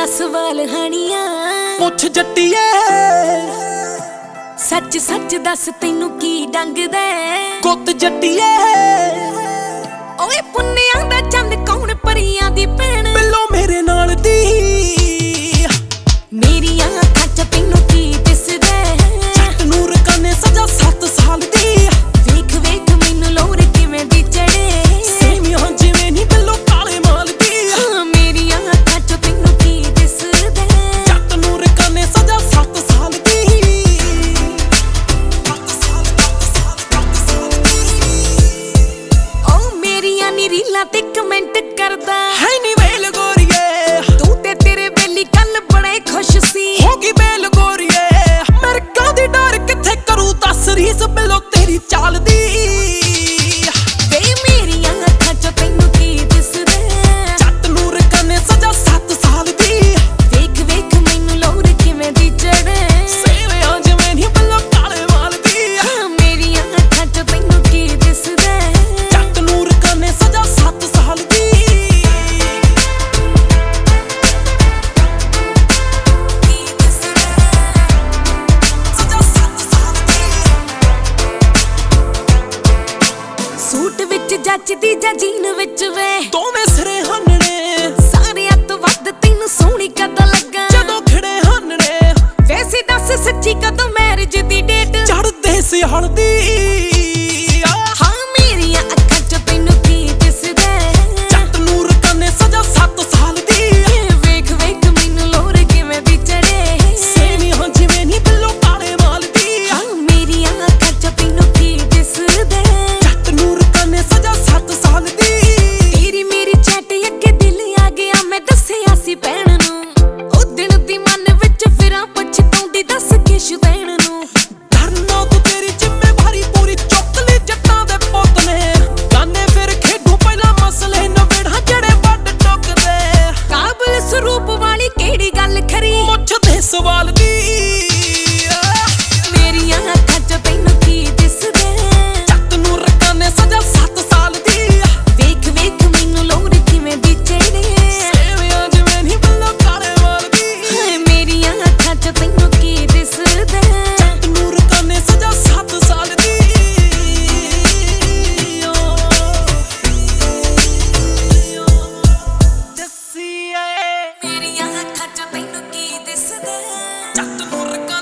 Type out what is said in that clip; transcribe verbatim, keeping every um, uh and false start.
दस वाल हणियां पुछ जट्टिए सच सच दस तैनू की डंगदा गुत जट्टिए ओए पुन्नियां दा चंद कौन परियां दी भैन बिल्लो मेरे नाल दी मेरियां अखां च तैनू की दिसदा जट नूर कने सजा सत्त साल दी वेख वेख मैनू लोर किवें दी चढ़े सेवियां जिवें नी बिल्लो काले माल दी मेरियां अखां च तैनू की दिसदा जट नूर कने सजा सत्त साल दी ओ मेरियां नी रीलां ते कमेंट करदा है नी वेल गोरिए तू ते तेरे बेली कल बड़े खुश सी होगी बेल गोरिए मेरे कादी डर किथे करू दस रीस बिल्लो तेरी चाल दी वे मेरियां अखां च तैनू की दिसदा जट नूर कने सजा सत्त साल दी वेख वेख मैनू लोर किवें दी चढ़े सेवियां जिवें नी बिल्लो काले माल दी मेरियां अखां च तैनू की दिसदा जट नूर कने सजा सत्त साल दी सूट विच जचदी जा जीन विच वे दोवें सिरे हन्ने सारियां तो वध तैनू सोहणी कद लगा जदों खिड़े हन्ने वैसे दस सच्ची कदों मैरिज दी डेट चढ़दे सियाल दी हां मेरियां अखां च तैनू की दिसदा जट नूर कने सजा सत्त साल दी वेख वेख मैनू लोर किवें दी चढ़े सेवियां जिवें नी बिल्लो काले माल दी हां मेरियां अखां च तैनू की दिसदा जट नूर कने सजा सत्त साल दी तेरी मेरी चैट अगे दिल आ गया मैं दस्सिया सी भैन नू ओ दिन दी मन विच फिरां पछताउंदी दस किश देण नू धरना तू तेरी जिम्मेवारी पूरी चुक ली जट्टां दे पुੱਤ ने गाने फिर खेडू पहला मसले नवेड़ा जड़े ਵੱਡ टुकदे काबिल स्वरूप वाली केड़ी गल खरी मुੱਛ दे सवाल दी मेरियां अखां च तैनू की दिसदा जट नूर कने सजा सत्त साल दी वेख वेख मैनू लोर किवें दी चढ़े सेवियां जिवें नी बिल्लो काले माल दी मेरियां अखां च तैनू की दिसदा जट नूर कने सजा सत्त साल दी दस्सिए मेरियां अखां च तैनू की दिसदा जट नूर